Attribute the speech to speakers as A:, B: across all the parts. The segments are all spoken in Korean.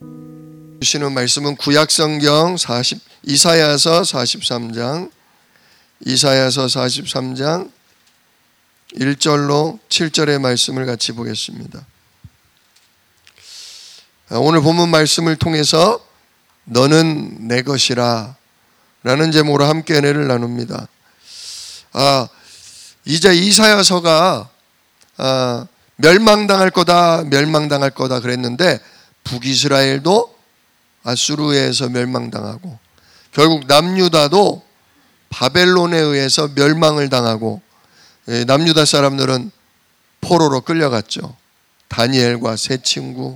A: 주시는 말씀은 구약성경 이사야서 43장 1절로 7절의 말씀을 같이 보겠습니다. 오늘 본문 말씀을 통해서 너는 내 것이라 라는 제목으로 함께 은혜를 나눕니다. 이제 이사야서가 멸망당할 거다 그랬는데 북이스라엘도 아수르에서 멸망당하고 결국 남유다도 바벨론에 의해서 멸망을 당하고 남유다 사람들은 포로로 끌려갔죠. 다니엘과 세 친구,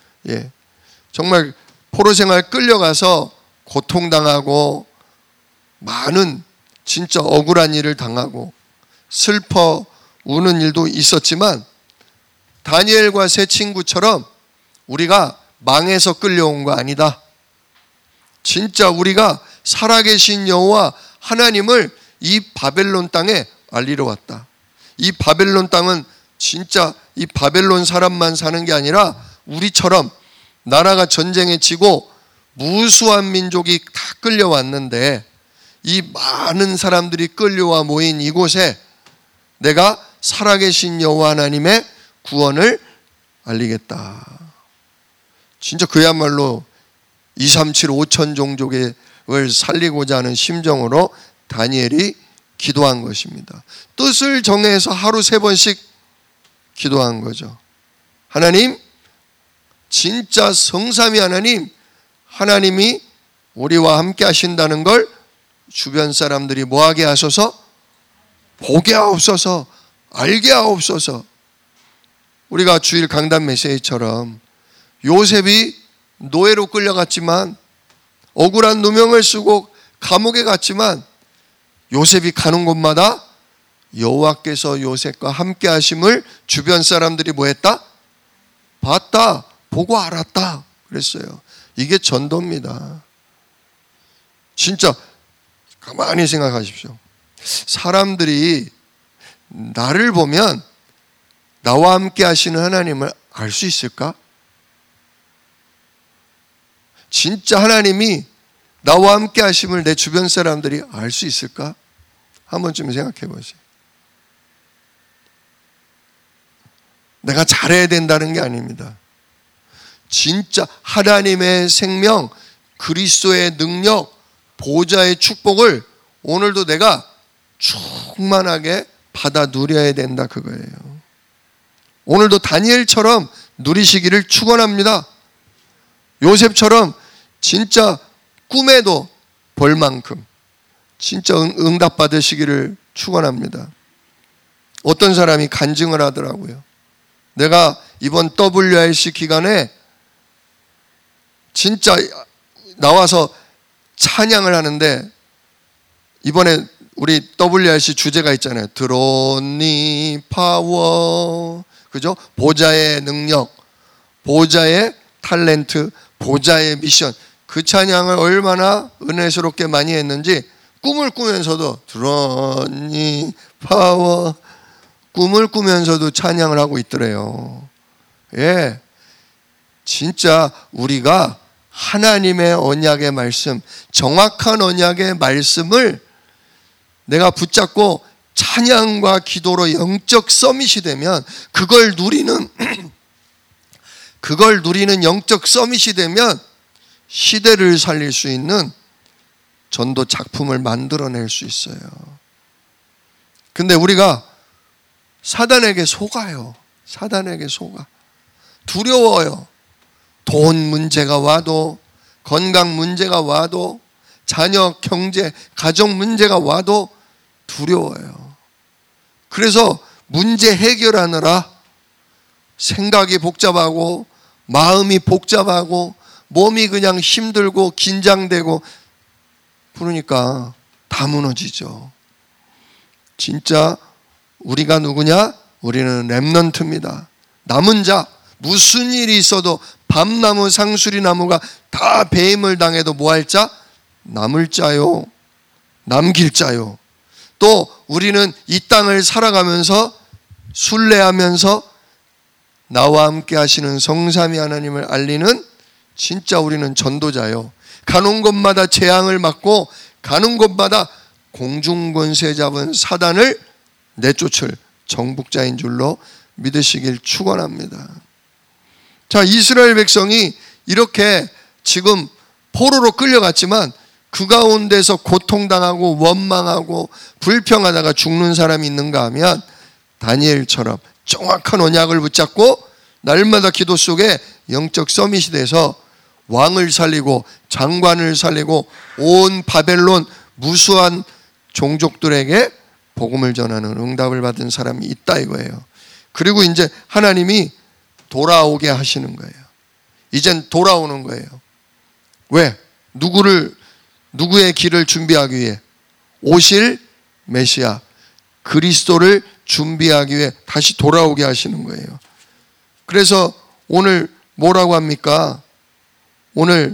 A: 정말 포로 생활 끌려가서 고통당하고 많은 진짜 억울한 일을 당하고 슬퍼 우는 일도 있었지만 다니엘과 세 친구처럼 우리가 망해서 끌려온 거 아니다. 진짜 우리가 살아계신 여호와 하나님을 이 바벨론 땅에 알리러 왔다. 이 바벨론 땅은 진짜 이 바벨론 사람만 사는 게 아니라 우리처럼 나라가 전쟁에 지고 무수한 민족이 다 끌려왔는데 이 많은 사람들이 끌려와 모인 이곳에 내가 살아계신 여호와 하나님의 구원을 알리겠다. 진짜 그야말로 237 5천 종족을 살리고자 하는 심정으로 다니엘이 기도한 것입니다. 뜻을 정해서 하루 3번씩 기도한 거죠. 하나님, 진짜 성삼위 하나님이 우리와 함께 하신다는 걸 주변 사람들이 뭐하게 하소서? 보게 하옵소서, 알게 하옵소서. 우리가 주일 강단 메시지처럼 요셉이 노예로 끌려갔지만 억울한 누명을 쓰고 감옥에 갔지만 요셉이 가는 곳마다 여호와께서 요셉과 함께 하심을 주변 사람들이 뭐했다? 봤다, 보고 알았다 그랬어요. 이게 전도입니다. 진짜 가만히 생각하십시오. 사람들이 나를 보면 나와 함께 하시는 하나님을 알 수 있을까? 진짜 하나님이 나와 함께 하심을 내 주변 사람들이 알 수 있을까? 한 번쯤 생각해 보세요. 내가 잘해야 된다는 게 아닙니다. 진짜 하나님의 생명, 그리스도의 능력, 보좌의 축복을 오늘도 내가 충만하게 받아 누려야 된다 그거예요. 오늘도 다니엘처럼 누리시기를 축원합니다. 요셉처럼 진짜 꿈에도 볼 만큼 진짜 응답 받으시기를 축원합니다. 어떤 사람이 간증을 하더라고요. 내가 이번 WRC 기간에 진짜 나와서 찬양을 하는데 이번에 우리 WRC 주제가 있잖아요. 드론니 파워, 그죠? 보좌의 능력, 보좌의 탤런트, 보좌의 미션. 그 찬양을 얼마나 은혜스럽게 많이 했는지 꿈을 꾸면서도 드론니 파워, 꿈을 꾸면서도 찬양을 하고 있더래요. 진짜 우리가 하나님의 언약의 말씀, 정확한 언약의 말씀을 내가 붙잡고 찬양과 기도로 영적 서밋이 되면 그걸 누리는 영적 서밋이 되면 시대를 살릴 수 있는 전도 작품을 만들어낼 수 있어요. 근데 우리가 사단에게 속아요. 사단에게 속아. 두려워요. 돈 문제가 와도, 건강 문제가 와도, 자녀, 경제, 가정 문제가 와도 두려워요. 그래서 문제 해결하느라 생각이 복잡하고 마음이 복잡하고 몸이 그냥 힘들고 긴장되고 그러니까 다 무너지죠. 진짜 우리가 누구냐? 우리는 렘넌트입니다. 남은 자, 무슨 일이 있어도 밤나무 상수리 나무가 다 배임을 당해도 뭐 할 자? 남을 자요. 남길 자요. 또 우리는 이 땅을 살아가면서 순례하면서 나와 함께 하시는 성삼위 하나님을 알리는 진짜 우리는 전도자요. 가는 곳마다 재앙을 맞고 가는 곳마다 공중권세 잡은 사단을 내쫓을 정복자인 줄로 믿으시길 축원합니다. 자, 이스라엘 백성이 이렇게 지금 포로로 끌려갔지만 그 가운데서 고통당하고 원망하고 불평하다가 죽는 사람이 있는가 하면 다니엘처럼 정확한 언약을 붙잡고 날마다 기도 속에 영적 서밋이 돼서 왕을 살리고 장관을 살리고 온 바벨론 무수한 종족들에게 복음을 전하는 응답을 받은 사람이 있다 이거예요. 그리고 이제 하나님이 돌아오게 하시는 거예요. 이젠 돌아오는 거예요. 왜? 누구의 길을 준비하기 위해? 오실 메시아 그리스도를 준비하기 위해 다시 돌아오게 하시는 거예요. 그래서 오늘 뭐라고 합니까? 오늘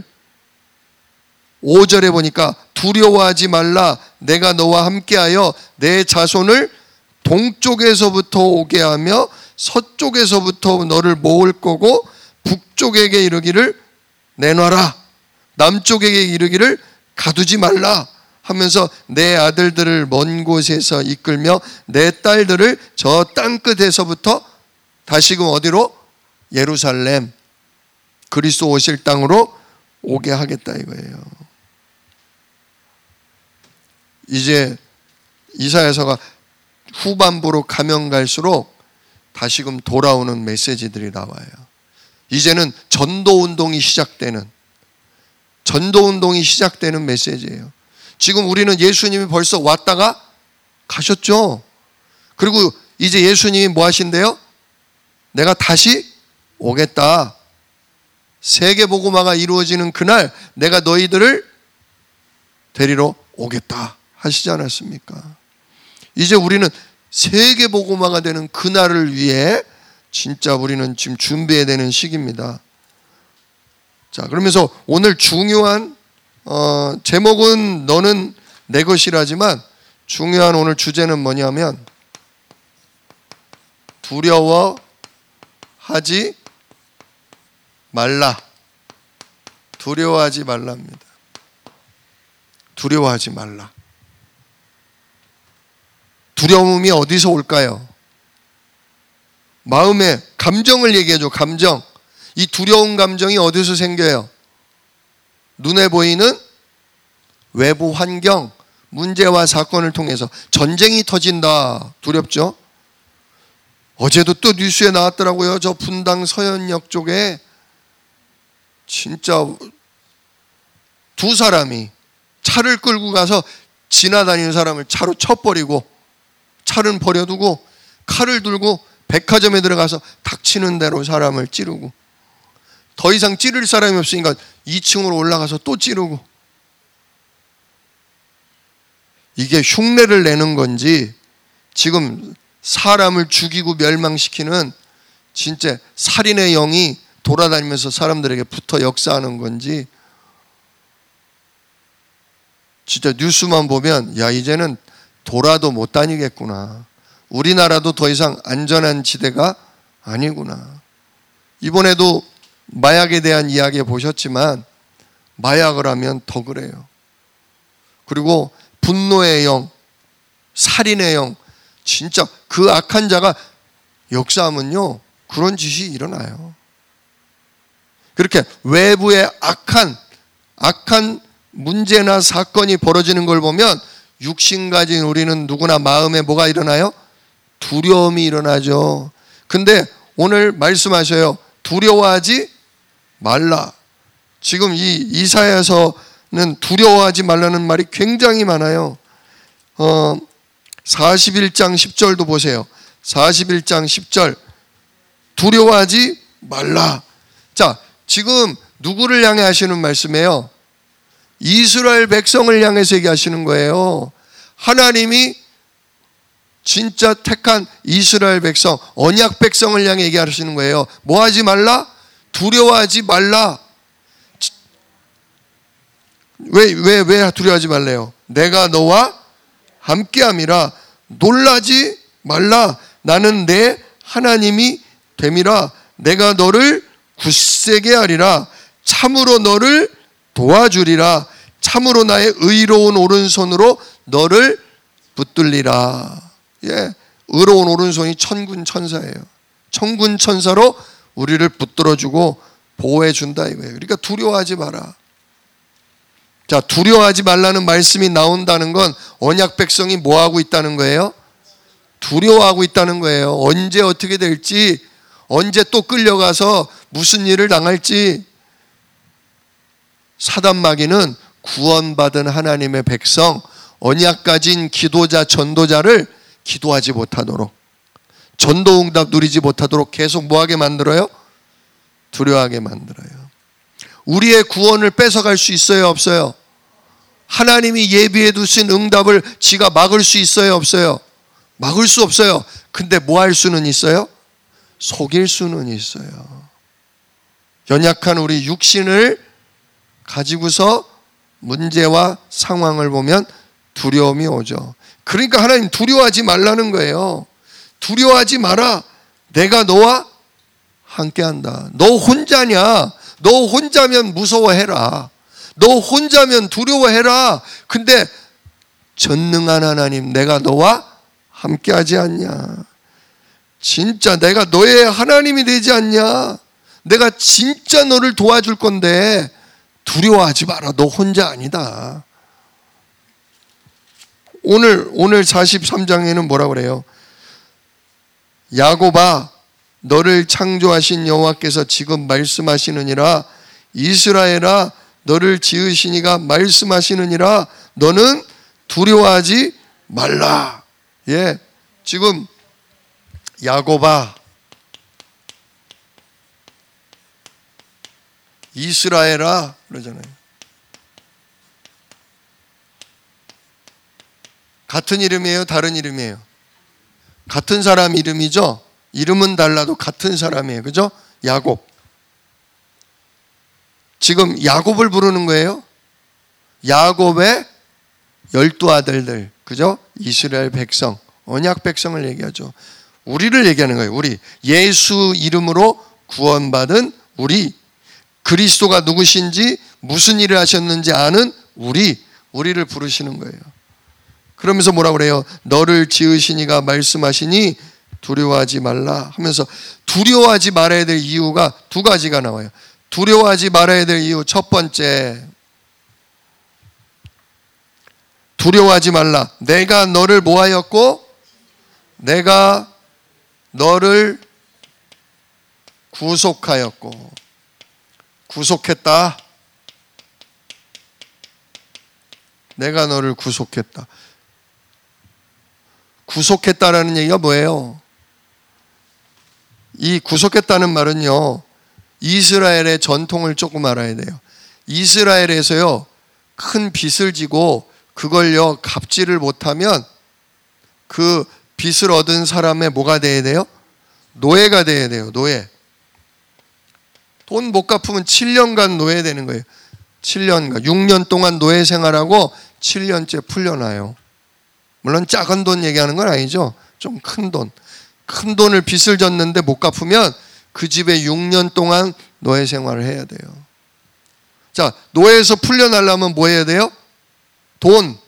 A: 5절에 보니까 두려워하지 말라. 내가 너와 함께하여 내 자손을 동쪽에서부터 오게 하며 서쪽에서부터 너를 모을 거고 북쪽에게 이르기를 내놔라. 남쪽에게 이르기를 가두지 말라 하면서 내 아들들을 먼 곳에서 이끌며 내 딸들을 저 땅끝에서부터 다시금 어디로? 예루살렘 그리스도 오실 땅으로 오게 하겠다 이거예요. 이제 이사야서가 후반부로 가면 갈수록 다시금 돌아오는 메시지들이 나와요. 이제는 전도운동이 시작되는 메시지예요. 지금 우리는 예수님이 벌써 왔다가 가셨죠. 그리고 이제 예수님이 뭐 하신대요? 내가 다시 오겠다. 세계복음화가 이루어지는 그날 내가 너희들을 데리러 오겠다 하시지 않았습니까? 이제 우리는 세계복음화가 되는 그날을 위해 진짜 우리는 지금 준비해야 되는 시기입니다. 자, 그러면서 오늘 중요한 제목은 너는 내 것이라지만 중요한 오늘 주제는 뭐냐면 두려워하지 말라. 두려워하지 말랍니다. 두려워하지 말라. 두려움이 어디서 올까요? 마음의 감정을 얘기해줘. 감정. 이 두려운 감정이 어디서 생겨요? 눈에 보이는 외부 환경, 문제와 사건을 통해서 전쟁이 터진다. 두렵죠? 어제도 또 뉴스에 나왔더라고요. 저 분당 서현역 쪽에 진짜 두 사람이 차를 끌고 가서 지나다니는 사람을 차로 쳐버리고 차를 버려두고 칼을 들고 백화점에 들어가서 닥치는 대로 사람을 찌르고 더 이상 찌를 사람이 없으니까 2층으로 올라가서 또 찌르고 이게 흉내를 내는 건지 지금 사람을 죽이고 멸망시키는 진짜 살인의 영이 돌아다니면서 사람들에게 붙어 역사하는 건지 진짜 뉴스만 보면 야 이제는 돌아도 못 다니겠구나. 우리나라도 더 이상 안전한 지대가 아니구나. 이번에도 마약에 대한 이야기 보셨지만 마약을 하면 더 그래요. 그리고 분노의 영, 살인의 영, 진짜 그 악한 자가 역사하면요 그런 짓이 일어나요. 그렇게 외부의 악한 문제나 사건이 벌어지는 걸 보면 육신 가진 우리는 누구나 마음에 뭐가 일어나요? 두려움이 일어나죠. 근데 오늘 말씀하셔요. 두려워하지 말라. 지금 이 이사야서는 두려워하지 말라는 말이 굉장히 많아요. 41장 10절도 보세요. 41장 10절 두려워하지 말라. 자, 지금 누구를 향해 하시는 말씀이에요? 이스라엘 백성을 향해서 얘기하시는 거예요. 하나님이 진짜 택한 이스라엘 백성, 언약 백성을 향해 얘기하시는 거예요. 뭐 하지 말라? 두려워하지 말라. 왜 두려워하지 말래요? 내가 너와 함께함이라. 놀라지 말라. 나는 내 하나님이 됨이라. 내가 너를 굳세게 하리라. 참으로 너를 도와주리라. 참으로 나의 의로운 오른손으로 너를 붙들리라. 예, 의로운 오른손이 천군 천사예요. 천군 천사로 우리를 붙들어주고 보호해준다 이거예요. 그러니까 두려워하지 마라. 자, 두려워하지 말라는 말씀이 나온다는 건 언약 백성이 뭐 하고 있다는 거예요? 두려워하고 있다는 거예요. 언제 어떻게 될지, 언제 또 끌려가서 무슨 일을 당할지. 사단 마귀는 구원받은 하나님의 백성, 언약 가진 기도자, 전도자를 기도하지 못하도록, 전도 응답 누리지 못하도록 계속 뭐하게 만들어요? 두려워하게 만들어요. 우리의 구원을 뺏어갈 수 있어요, 없어요? 하나님이 예비해 두신 응답을 지가 막을 수 있어요, 없어요? 막을 수 없어요. 근데 뭐 할 수는 있어요? 속일 수는 있어요. 연약한 우리 육신을 가지고서 문제와 상황을 보면 두려움이 오죠. 그러니까 하나님 두려워하지 말라는 거예요. 두려워하지 마라. 내가 너와 함께한다. 너 혼자냐? 너 혼자면 무서워해라. 너 혼자면 두려워해라. 근데 전능한 하나님, 내가 너와 함께하지 않냐? 진짜 내가 너의 하나님이 되지 않냐? 내가 진짜 너를 도와줄 건데 두려워하지 마라. 너 혼자 아니다. 오늘 43장에는 뭐라고 그래요? 야곱아, 너를 창조하신 여호와께서 지금 말씀하시느니라. 이스라엘아, 너를 지으시니가 말씀하시느니라. 너는 두려워하지 말라. 예, 지금 야곱아, 이스라엘아 그러잖아요. 같은 이름이에요? 다른 이름이에요? 같은 사람 이름이죠? 이름은 달라도 같은 사람이에요. 그죠? 야곱. 지금 야곱을 부르는 거예요. 야곱의 12아들들. 그죠? 이스라엘 백성, 언약 백성을 얘기하죠. 우리를 얘기하는 거예요. 우리. 예수 이름으로 구원받은 우리. 그리스도가 누구신지, 무슨 일을 하셨는지 아는 우리를 부르시는 거예요. 그러면서 뭐라고 그래요? 너를 지으시니가 말씀하시니 두려워하지 말라 하면서, 두려워하지 말아야 될 이유가 두 가지가 나와요. 두려워하지 말아야 될 이유 첫 번째, 두려워하지 말라. 내가 너를 뭐 하였고? 내가 너를 구속하였고. 구속했다. 내가 너를 구속했다. 구속했다라는 얘기가 뭐예요? 이 구속했다는 말은요, 이스라엘의 전통을 조금 알아야 돼요. 이스라엘에서요, 큰 빚을 지고 그걸요 갚지를 못하면 그 빚을 얻은 사람의 뭐가 돼야 돼요? 노예가 돼야 돼요. 노예. 돈 못 갚으면 7년간 노예되는 거예요. 7년간. 6년 동안 노예 생활하고 7년째 풀려나요. 물론 작은 돈 얘기하는 건 아니죠. 좀 큰 돈. 큰 돈을 빚을 졌는데 못 갚으면 그 집에 6년 동안 노예 생활을 해야 돼요. 자, 노예에서 풀려나려면 뭐 해야 돼요? 돈,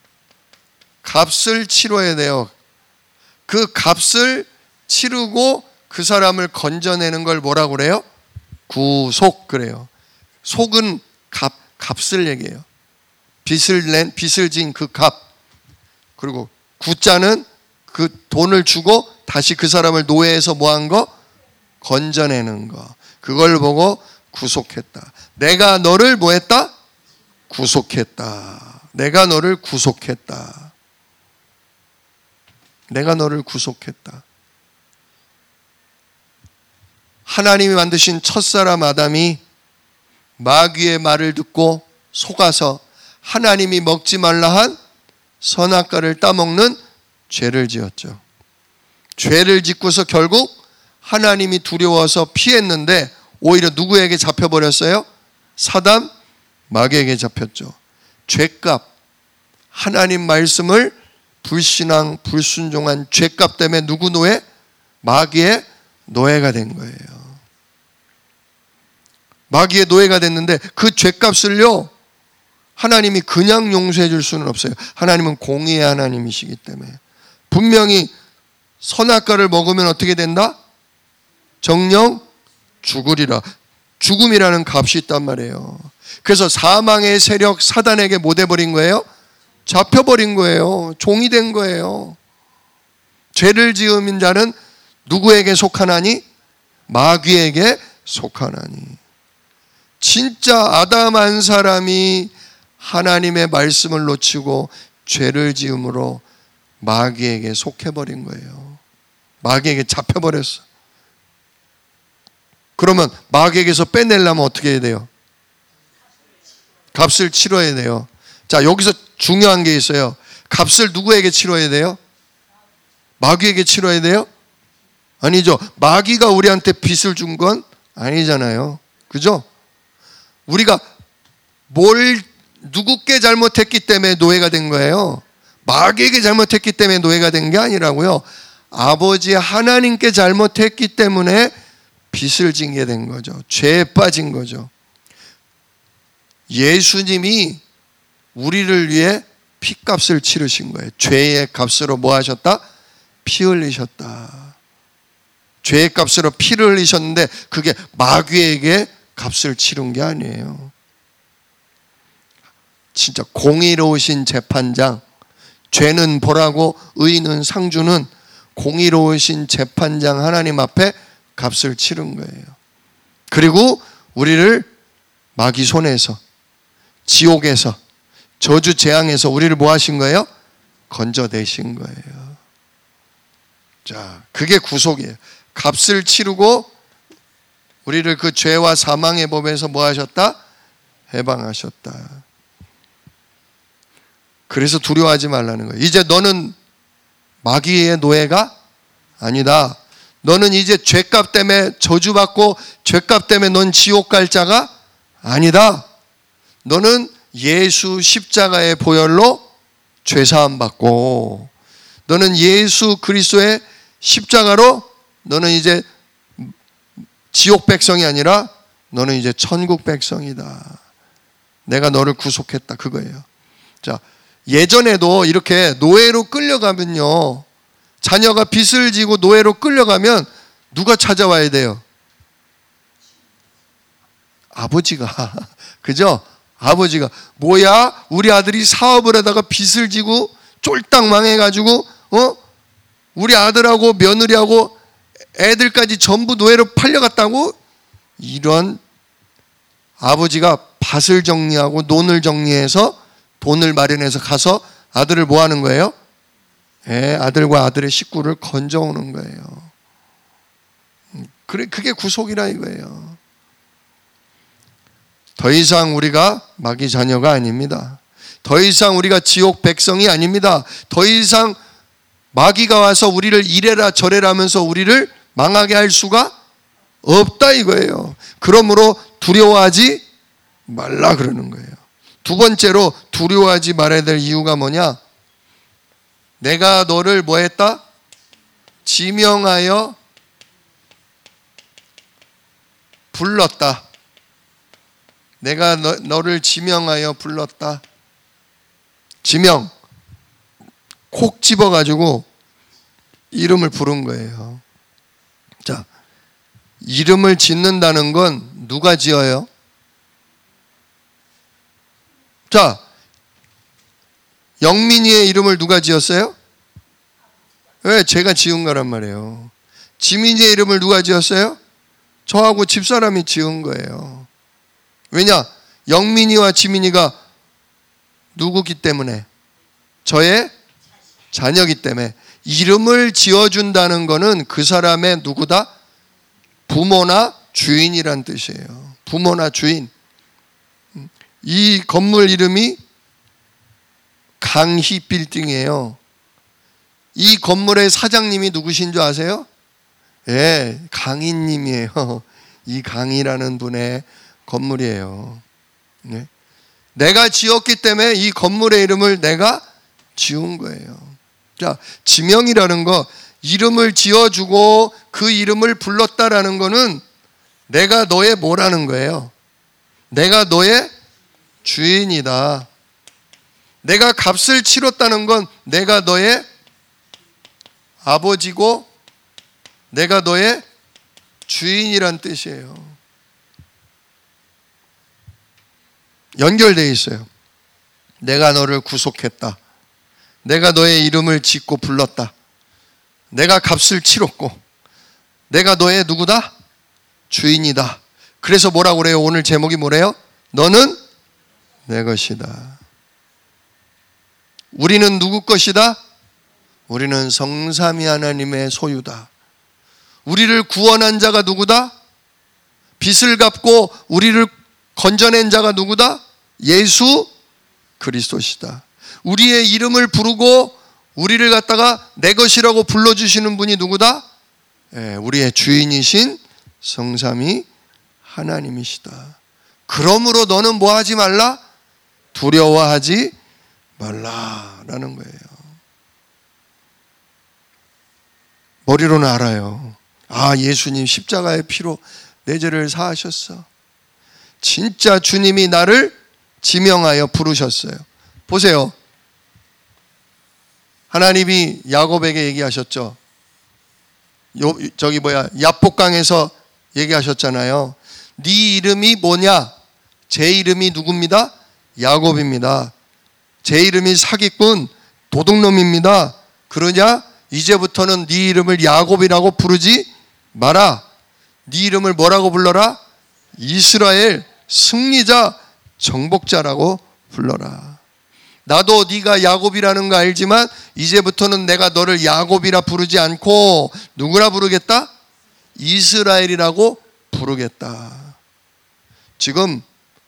A: 값을 치러야 돼요. 그 값을 치르고 그 사람을 건져내는 걸 뭐라고 그래요? 구속 그래요. 속은 값을 얘기해요. 빚을 진 그 값. 그리고 구자는 그 돈을 주고 다시 그 사람을 노예에서 뭐 한 거? 건져내는 거. 그걸 보고 구속했다. 내가 너를 뭐 했다? 구속했다. 내가 너를 구속했다. 내가 너를 구속했다. 하나님이 만드신 첫사람 아담이 마귀의 말을 듣고 속아서 하나님이 먹지 말라 한 선악과를 따먹는 죄를 지었죠. 죄를 짓고서 결국 하나님이 두려워서 피했는데 오히려 누구에게 잡혀버렸어요? 사단 마귀에게 잡혔죠. 죄값, 하나님 말씀을 불신앙, 불순종한 죄값 때문에 누구 노예? 마귀의 노예가 된 거예요. 마귀의 노예가 됐는데 그 죄값을요 하나님이 그냥 용서해 줄 수는 없어요. 하나님은 공의의 하나님이시기 때문에 분명히 선악과를 먹으면 어떻게 된다? 정령 죽으리라. 죽음이라는 값이 있단 말이에요. 그래서 사망의 세력 사단에게 못 해버린 거예요? 잡혀버린 거예요. 종이 된 거예요. 죄를 지은 자는 누구에게 속하나니? 마귀에게 속하나니. 진짜 아담 한 사람이 하나님의 말씀을 놓치고 죄를 지음으로 마귀에게 속해버린 거예요. 마귀에게 잡혀버렸어. 그러면 마귀에게서 빼내려면 어떻게 해야 돼요? 값을 치러야 돼요. 자, 여기서 중요한 게 있어요. 값을 누구에게 치러야 돼요? 마귀에게 치러야 돼요? 아니죠. 마귀가 우리한테 빚을 준 건 아니잖아요. 그죠? 우리가 누구께 잘못했기 때문에 노예가 된 거예요? 마귀에게 잘못했기 때문에 노예가 된 게 아니라고요. 아버지 하나님께 잘못했기 때문에 빚을 지게 된 거죠. 죄에 빠진 거죠. 예수님이 우리를 위해 피값을 치르신 거예요. 죄의 값으로 뭐 하셨다? 피 흘리셨다. 죄의 값으로 피를 흘리셨는데 그게 마귀에게 값을 치른 게 아니에요. 진짜 공의로우신 재판장, 죄는 벌하고 의는 상주는 공의로우신 재판장 하나님 앞에 값을 치른 거예요. 그리고 우리를 마귀 손에서, 지옥에서, 저주 재앙에서 우리를 뭐 하신 거예요? 건져내신 거예요. 자, 그게 구속이에요. 값을 치르고 우리를 그 죄와 사망의 법에서 뭐 하셨다? 해방하셨다. 그래서 두려워하지 말라는 거예요. 이제 너는 마귀의 노예가 아니다. 너는 이제 죄값 때문에 저주받고 죄값 때문에 넌 지옥 갈 자가 아니다. 너는 예수 십자가의 보혈로 죄사함 받고 너는 예수 그리스도의 십자가로 너는 이제 지옥 백성이 아니라 너는 이제 천국 백성이다. 내가 너를 구속했다. 그거예요. 자, 예전에도 이렇게 노예로 끌려가면요, 자녀가 빚을 지고 노예로 끌려가면 누가 찾아와야 돼요? 아버지가. 그죠? 아버지가. 뭐야? 우리 아들이 사업을 하다가 빚을 지고 쫄딱 망해가지고 우리 아들하고 며느리하고 애들까지 전부 노예로 팔려갔다고? 이런 아버지가 밭을 정리하고 논을 정리해서 돈을 마련해서 가서 아들을 뭐 하는 거예요? 아들과 아들의 식구를 건져오는 거예요. 그게 구속이라 이거예요. 더 이상 우리가 마귀 자녀가 아닙니다. 더 이상 우리가 지옥 백성이 아닙니다. 더 이상 마귀가 와서 우리를 이래라 저래라 하면서 우리를 망하게 할 수가 없다 이거예요. 그러므로 두려워하지 말라 그러는 거예요. 두 번째로 두려워하지 말아야 될 이유가 뭐냐? 내가 너를 뭐 했다? 지명하여 불렀다. 내가 너를 지명하여 불렀다. 지명. 콕 집어가지고 이름을 부른 거예요. 자, 이름을 짓는다는 건 누가 지어요? 자, 영민이의 이름을 누가 지었어요? 왜? 제가 지은 거란 말이에요. 지민이의 이름을 누가 지었어요? 저하고 집사람이 지은 거예요. 왜냐? 영민이와 지민이가 누구기 때문에? 저의 자녀기 때문에. 이름을 지어준다는 거는 그 사람의 누구다? 부모나 주인이란 뜻이에요. 부모나 주인. 이 건물 이름이 강희 빌딩이에요. 이 건물의 사장님이 누구신 줄 아세요? 예, 강희님이에요. 이 강희라는 분의 건물이에요. 네. 내가 지었기 때문에 이 건물의 이름을 내가 지은 거예요. 자, 지명이라는 거, 이름을 지어주고 그 이름을 불렀다라는 거는 내가 너의 뭐라는 거예요? 내가 너의 주인이다. 내가 값을 치렀다는 건 내가 너의 아버지고 내가 너의 주인이란 뜻이에요. 연결되어 있어요. 내가 너를 구속했다. 내가 너의 이름을 짓고 불렀다. 내가 값을 치렀고 내가 너의 누구다? 주인이다. 그래서 뭐라고 그래요? 오늘 제목이 뭐래요? 너는 내 것이다. 우리는 누구 것이다? 우리는 성삼위 하나님의 소유다. 우리를 구원한 자가 누구다? 빚을 갚고 우리를 건져낸 자가 누구다? 예수 그리스도시다. 우리의 이름을 부르고 우리를 갖다가 내 것이라고 불러주시는 분이 누구다? 우리의 주인이신 성삼위 하나님이시다. 그러므로 너는 뭐 하지 말라? 두려워하지 말라라는 거예요. 머리로는 알아요. 예수님 십자가의 피로 내 죄를 사하셨어. 진짜 주님이 나를 지명하여 부르셨어요. 보세요. 하나님이 야곱에게 얘기하셨죠. 야복강에서 얘기하셨잖아요. 네 이름이 뭐냐? 제 이름이 누굽니다? 야곱입니다. 제 이름이 사기꾼 도둑놈입니다. 그러냐? 이제부터는 네 이름을 야곱이라고 부르지 마라. 네 이름을 뭐라고 불러라? 이스라엘 승리자 정복자라고 불러라. 나도 네가 야곱이라는 거 알지만 이제부터는 내가 너를 야곱이라 부르지 않고 누구라 부르겠다? 이스라엘이라고 부르겠다. 지금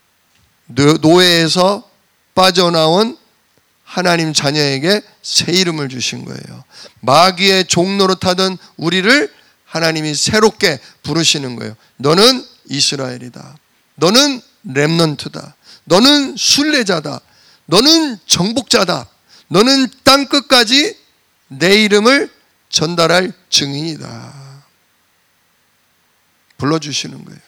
A: 노예에서 빠져나온 하나님 자녀에게 새 이름을 주신 거예요. 마귀의 종노릇하던 우리를 하나님이 새롭게 부르시는 거예요. 너는 이스라엘이다. 너는 렘넌트다. 너는 순례자다. 너는 정복자다. 너는 땅끝까지 내 이름을 전달할 증인이다. 불러주시는 거예요.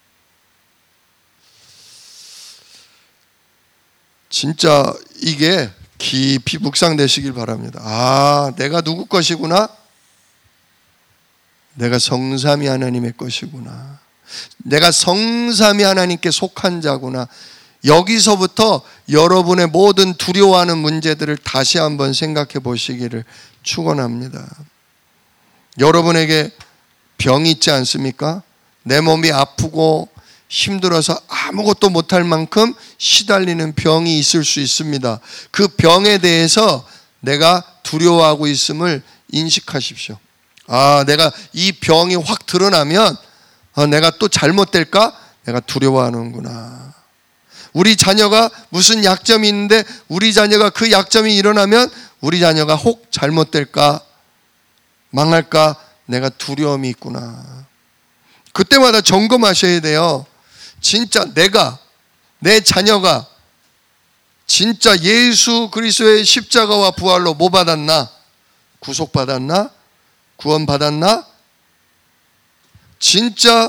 A: 진짜 이게 깊이 묵상되시길 바랍니다. 내가 누구 것이구나? 내가 성삼위 하나님의 것이구나. 내가 성삼위 하나님께 속한 자구나. 여기서부터 여러분의 모든 두려워하는 문제들을 다시 한번 생각해 보시기를 축원합니다. 여러분에게 병이 있지 않습니까? 내 몸이 아프고 힘들어서 아무것도 못할 만큼 시달리는 병이 있을 수 있습니다. 그 병에 대해서 내가 두려워하고 있음을 인식하십시오. 내가 이 병이 확 드러나면 내가 또 잘못될까? 내가 두려워하는구나. 우리 자녀가 무슨 약점이 있는데 우리 자녀가 그 약점이 일어나면 우리 자녀가 혹 잘못될까? 망할까? 내가 두려움이 있구나. 그때마다 점검하셔야 돼요. 진짜 내 자녀가 진짜 예수 그리스도의 십자가와 부활로 뭐 받았나? 구속받았나? 구원받았나? 진짜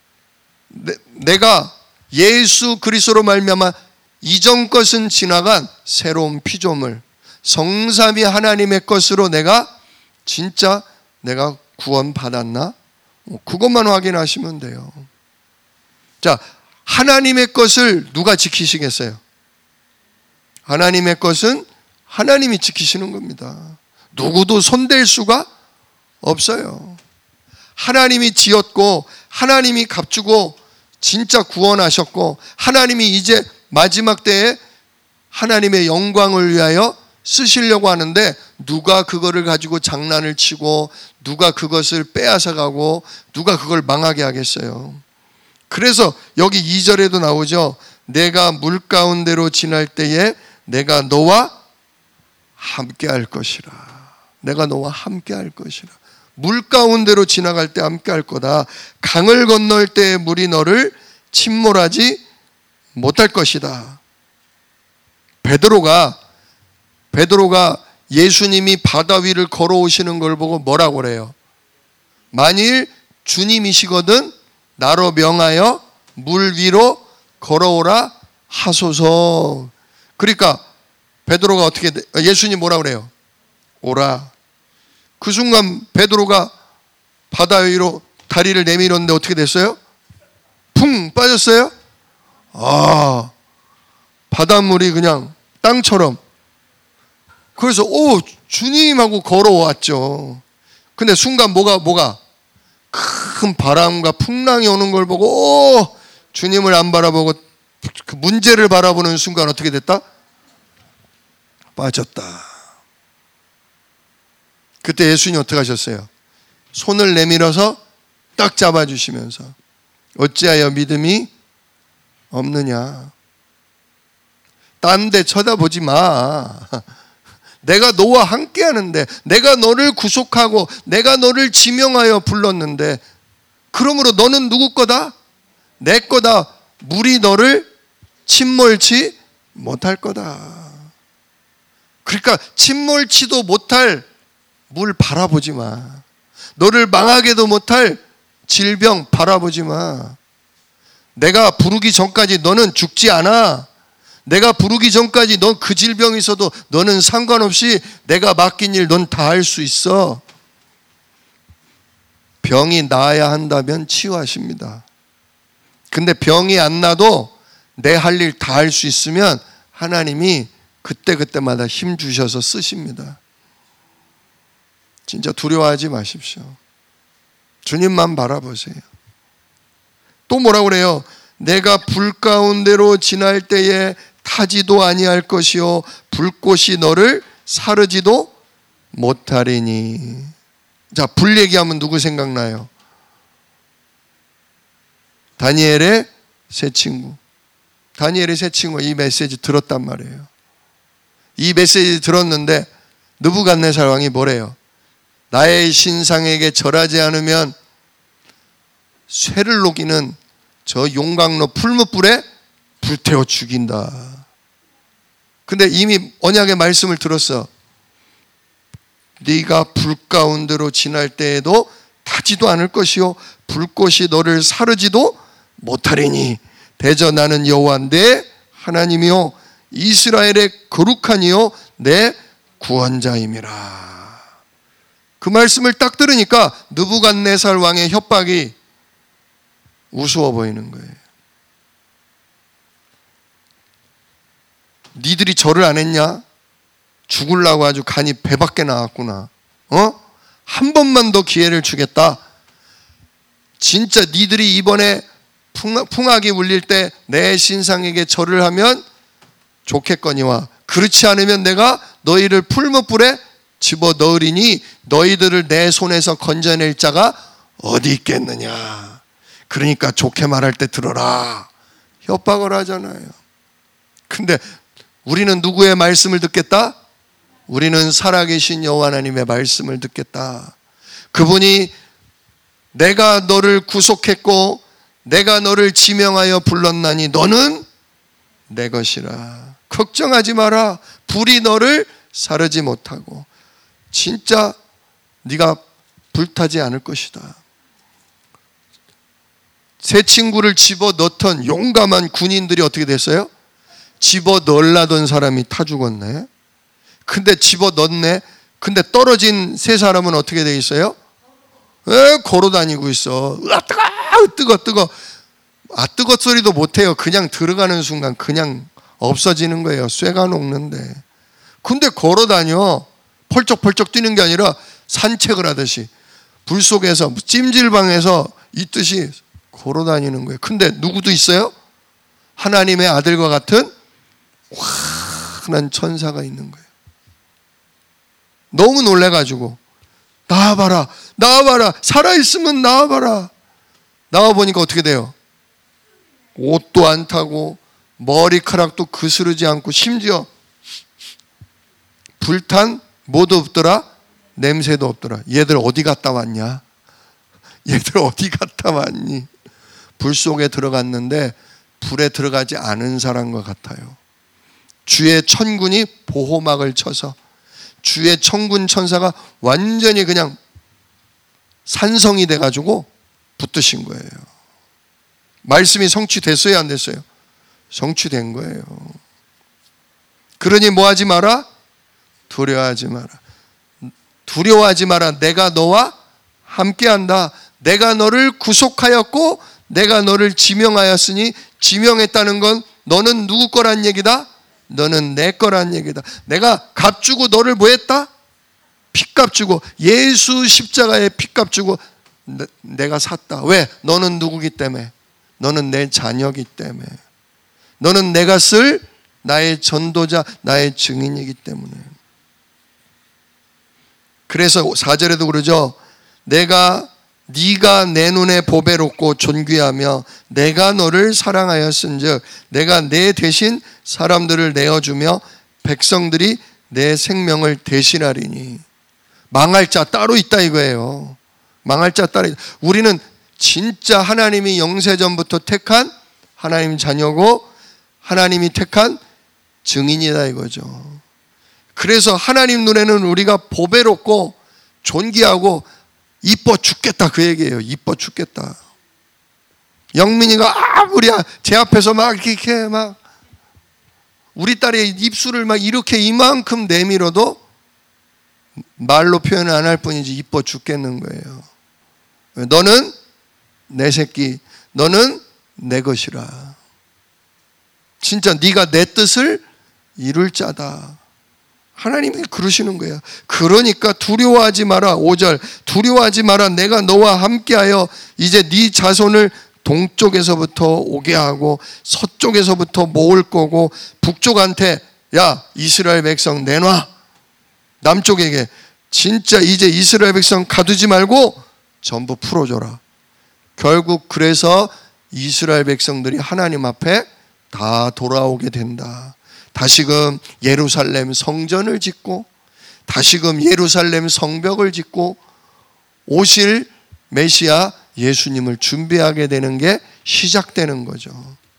A: 내가 예수 그리스도로 말미암아 이전 것은 지나간 새로운 피조물 성삼위 하나님의 것으로 내가 진짜 내가 구원받았나? 그것만 확인하시면 돼요. 자, 하나님의 것을 누가 지키시겠어요? 하나님의 것은 하나님이 지키시는 겁니다. 누구도 손댈 수가 없어요. 하나님이 지었고 하나님이 값주고 진짜 구원하셨고 하나님이 이제 마지막 때에 하나님의 영광을 위하여 쓰시려고 하는데 누가 그거를 가지고 장난을 치고 누가 그것을 빼앗아가고 누가 그걸 망하게 하겠어요. 그래서 여기 2절에도 나오죠. 내가 물 가운데로 지날 때에 내가 너와 함께 할 것이라. 내가 너와 함께 할 것이라. 물 가운데로 지나갈 때 함께 할 거다. 강을 건널 때에 물이 너를 침몰하지 못할 것이다. 베드로가 예수님이 바다 위를 걸어오시는 걸 보고 뭐라고 그래요? 만일 주님이시거든 나로 명하여 물 위로 걸어오라 하소서. 그러니까 베드로가 예수님 뭐라 그래요? 오라. 그 순간 베드로가 바다 위로 다리를 내밀었는데 어떻게 됐어요? 풍 빠졌어요? 바닷물이 그냥 땅처럼. 그래서 주님하고 걸어왔죠. 근데 순간 뭐가 큰 바람과 풍랑이 오는 걸 보고 주님을 안 바라보고 그 문제를 바라보는 순간 어떻게 됐다? 빠졌다. 그때 예수님이 어떻게 하셨어요? 손을 내밀어서 딱 잡아주시면서 어찌하여 믿음이 없느냐. 딴 데 쳐다보지 마. 내가 너와 함께 하는데, 내가 너를 구속하고 내가 너를 지명하여 불렀는데, 그러므로 너는 누구 거다? 내 거다. 물이 너를 침몰치 못할 거다. 그러니까 침몰치도 못할 물 바라보지 마. 너를 망하게도 못할 질병 바라보지 마. 내가 부르기 전까지 너는 죽지 않아. 내가 부르기 전까지 넌 그 질병이 있어도 너는 상관없이 내가 맡긴 일 넌 다 할 수 있어. 병이 나아야 한다면 치유하십니다. 근데 병이 안 나도 내 할 일 다 할 수 있으면 하나님이 그때마다 힘 주셔서 쓰십니다. 진짜 두려워하지 마십시오. 주님만 바라보세요. 또 뭐라고 그래요? 내가 불 가운데로 지날 때에 타지도 아니할 것이요 불꽃이 너를 사르지도 못하리니. 자, 불 얘기하면 누구 생각나요? 다니엘의 세 친구. 다니엘의 세 친구가 이 메시지 들었단 말이에요. 이 메시지 들었는데 느부갓네살 왕이 뭐래요? 나의 신상에게 절하지 않으면 쇠를 녹이는 저 용광로 풀무불에 불태워 죽인다. 근데 이미 언약의 말씀을 들었어. 네가 불 가운데로 지날 때에도 타지도 않을 것이요 불꽃이 너를 사르지도 못하리니 대저 나는 여호와인데 하나님이요 이스라엘의 거룩하니요 내 구원자임이라. 그 말씀을 딱 들으니까 느부갓네살 왕의 협박이 우스워 보이는 거예요. 니들이 절을 안 했냐? 죽으려고 아주 간이 배 밖에 나왔구나. 한 번만 더 기회를 주겠다. 진짜 니들이 이번에 풍악이 울릴 때 내 신상에게 절을 하면 좋겠거니와 그렇지 않으면 내가 너희를 풀무불에 집어넣으리니 너희들을 내 손에서 건져낼 자가 어디 있겠느냐. 그러니까 좋게 말할 때 들어라. 협박을 하잖아요. 근데 우리는 누구의 말씀을 듣겠다? 우리는 살아계신 여호와 하나님의 말씀을 듣겠다. 그분이 내가 너를 구속했고 내가 너를 지명하여 불렀나니 너는 내 것이라. 걱정하지 마라. 불이 너를 사르지 못하고 진짜 네가 불타지 않을 것이다. 새 친구를 집어넣던 용감한 군인들이 어떻게 됐어요? 집어넣으려던 사람이 타 죽었네. 근데 집어넣네. 근데 떨어진 세 사람은 어떻게 돼 있어요? 걸어 다니고 있어. 뜨거. 뜨거 소리도 못해요. 그냥 들어가는 순간 그냥 없어지는 거예요. 쇠가 녹는데. 근데 걸어 다녀. 펄쩍펄쩍 뛰는 게 아니라 산책을 하듯이 불 속에서 찜질방에서 있듯이 걸어 다니는 거예요. 근데 누구도 있어요? 하나님의 아들과 같은 환한 천사가 있는 거예요. 너무 놀래가지고 나와봐라. 살아있으면 나와봐라. 나와보니까 어떻게 돼요? 옷도 안 타고 머리카락도 그스르지 않고 심지어 불탄 뭐도 없더라? 냄새도 없더라. 얘들 어디 갔다 왔냐? 얘들 어디 갔다 왔니? 불 속에 들어갔는데 불에 들어가지 않은 사람과 같아요. 주의 천군이 보호막을 쳐서 주의 천군 천사가 완전히 그냥 산성이 돼가지고 붙드신 거예요. 말씀이 성취됐어요, 안 됐어요? 성취된 거예요. 그러니 뭐 하지 마라? 두려워하지 마라. 두려워하지 마라. 내가 너와 함께한다. 내가 너를 구속하였고 내가 너를 지명하였으니, 지명했다는 건 너는 누구 거란 얘기다? 너는 내 거란 얘기다. 내가 값 주고 너를 뭐 했다? 핏값 주고, 예수 십자가에 핏값 주고 내가 샀다. 왜? 너는 누구기 때문에? 너는 내 자녀이기 때문에. 너는 내가 쓸 나의 전도자, 나의 증인이기 때문에. 그래서 4절에도 그러죠. 네가 내 눈에 보배롭고 존귀하며 내가 너를 사랑하였은즉 내가 내 대신 사람들을 내어주며 백성들이 내 생명을 대신하리니. 망할 자 따로 있다 이거예요. 망할 자 따로 있다. 우리는 진짜 하나님이 영세전부터 택한 하나님 자녀고 하나님이 택한 증인이다 이거죠. 그래서 하나님 눈에는 우리가 보배롭고 존귀하고 이뻐 죽겠다 그 얘기예요. 이뻐 죽겠다. 영민이가 아무리 제 앞에서 막 이렇게 막 우리 딸의 입술을 막 이렇게 이만큼 내밀어도 말로 표현을 안 할 뿐이지 이뻐 죽겠는 거예요. 너는 내 새끼, 너는 내 것이라. 진짜 네가 내 뜻을 이룰 자다. 하나님이 그러시는 거예요. 그러니까 두려워하지 마라. 5절 두려워하지 마라. 내가 너와 함께하여 이제 네 자손을 동쪽에서부터 오게 하고 서쪽에서부터 모을 거고 북쪽한테 야 이스라엘 백성 내놔. 남쪽에게 진짜 이제 이스라엘 백성 가두지 말고 전부 풀어줘라. 결국 그래서 이스라엘 백성들이 하나님 앞에 다 돌아오게 된다. 다시금 예루살렘 성전을 짓고 다시금 예루살렘 성벽을 짓고 오실 메시아 예수님을 준비하게 되는 게 시작되는 거죠.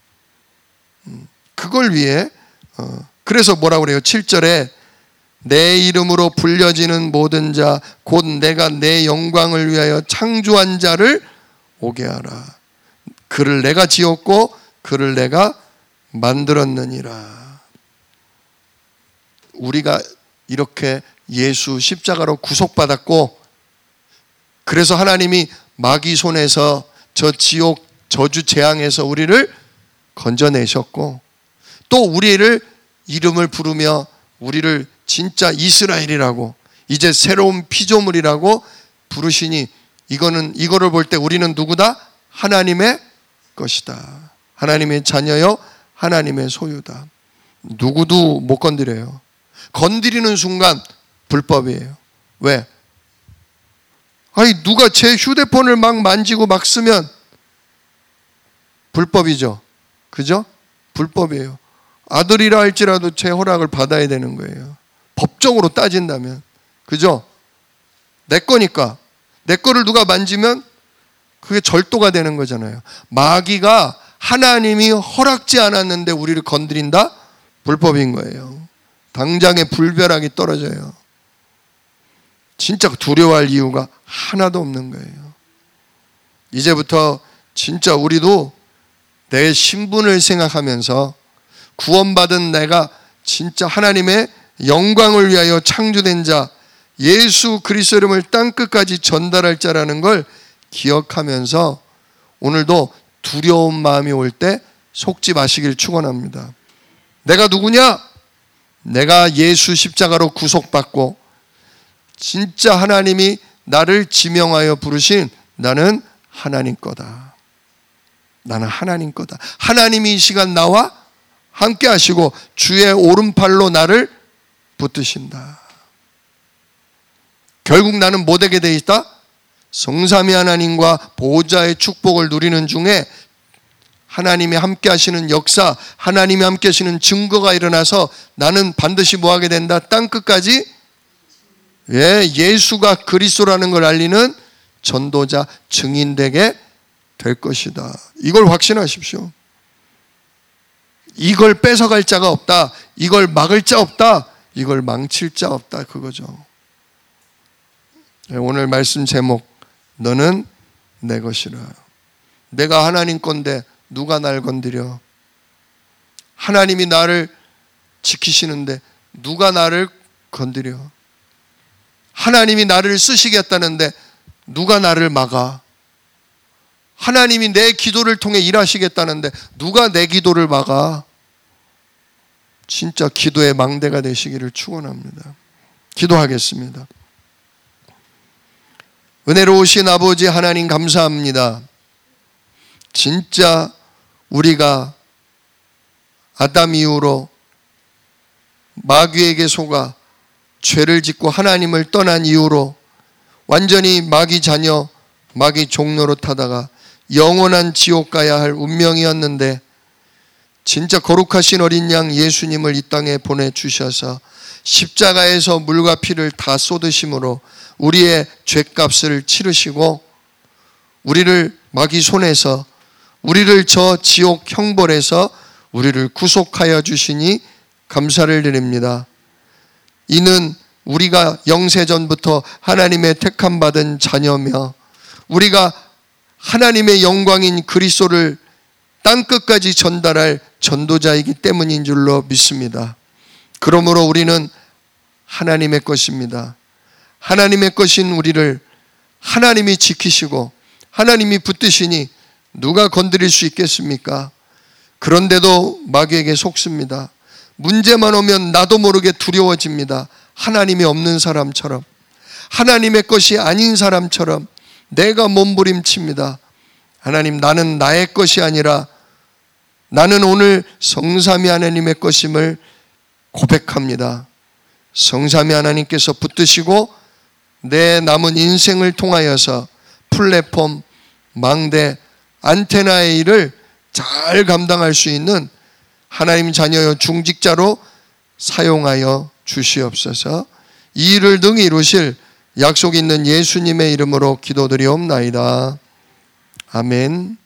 A: 그걸 위해 그래서 뭐라고 그래요? 7절에 내 이름으로 불려지는 모든 자 곧 내가 내 영광을 위하여 창조한 자를 오게 하라. 그를 내가 지었고 그를 내가 만들었느니라. 우리가 이렇게 예수 십자가로 구속받았고 그래서 하나님이 마귀 손에서 저 지옥 저주 재앙에서 우리를 건져내셨고 또 우리를 이름을 부르며 우리를 진짜 이스라엘이라고 이제 새로운 피조물이라고 부르시니 이거를 볼 때 우리는 누구다? 하나님의 것이다. 하나님의 자녀요 하나님의 소유다. 누구도 못 건드려요. 건드리는 순간 불법이에요. 왜? 아니 누가 제 휴대폰을 막 만지고 막 쓰면 불법이죠. 그죠? 불법이에요. 아들이라 할지라도 제 허락을 받아야 되는 거예요. 법적으로 따진다면. 그죠? 내 거니까. 내 거를 누가 만지면 그게 절도가 되는 거잖아요. 마귀가 하나님이 허락지 않았는데 우리를 건드린다? 불법인 거예요. 당장에 불벼락이 떨어져요. 진짜 두려워할 이유가 하나도 없는 거예요. 이제부터 진짜 우리도 내 신분을 생각하면서 구원받은 내가 진짜 하나님의 영광을 위하여 창조된 자 예수 그리스도 이름을 땅끝까지 전달할 자라는 걸 기억하면서 오늘도 두려운 마음이 올 때 속지 마시길 축원합니다. 내가 누구냐? 내가 예수 십자가로 구속받고 진짜 하나님이 나를 지명하여 부르신 나는 하나님 거다. 나는 하나님 거다. 하나님이 이 시간 나와 함께 하시고 주의 오른팔로 나를 붙드신다. 결국 나는 못되게 돼 있다? 성삼위 하나님과 보호자의 축복을 누리는 중에 하나님이 함께 하시는 역사, 하나님이 함께 하시는 증거가 일어나서 나는 반드시 뭐하게 된다? 땅끝까지 예수가 그리스도라는 걸 알리는 전도자, 증인되게 될 것이다. 이걸 확신하십시오. 이걸 뺏어갈 자가 없다. 이걸 막을 자 없다. 이걸 망칠 자 없다. 그거죠. 오늘 말씀 제목 너는 내 것이라. 내가 하나님 건데 누가 날 건드려? 하나님이 나를 지키시는데 누가 나를 건드려? 하나님이 나를 쓰시겠다는데 누가 나를 막아? 하나님이 내 기도를 통해 일하시겠다는데 누가 내 기도를 막아? 진짜 기도의 망대가 되시기를 축원합니다. 기도하겠습니다. 은혜로우신 아버지 하나님 감사합니다. 진짜 우리가 아담 이후로 마귀에게 속아 죄를 짓고 하나님을 떠난 이후로 완전히 마귀 자녀, 마귀 종로로 타다가 영원한 지옥 가야 할 운명이었는데 진짜 거룩하신 어린 양 예수님을 이 땅에 보내주셔서 십자가에서 물과 피를 다 쏟으심으로 우리의 죄값을 치르시고 우리를 마귀 손에서 우리를 저 지옥 형벌에서 우리를 구속하여 주시니 감사를 드립니다. 이는 우리가 영세전부터 하나님의 택함 받은 자녀며 우리가 하나님의 영광인 그리스도를 땅끝까지 전달할 전도자이기 때문인 줄로 믿습니다. 그러므로 우리는 하나님의 것입니다. 하나님의 것인 우리를 하나님이 지키시고 하나님이 붙드시니 누가 건드릴 수 있겠습니까? 그런데도 마귀에게 속습니다. 문제만 오면 나도 모르게 두려워집니다. 하나님이 없는 사람처럼, 하나님의 것이 아닌 사람처럼 내가 몸부림칩니다. 하나님, 나는 나의 것이 아니라 나는 오늘 성삼위 하나님의 것임을 고백합니다. 성삼위 하나님께서 붙드시고 내 남은 인생을 통하여서 플랫폼, 망대, 안테나의 일을 잘 감당할 수 있는 하나님 자녀여 중직자로 사용하여 주시옵소서. 이 일을 능히 이루실 약속 있는 예수님의 이름으로 기도드리옵나이다. 아멘.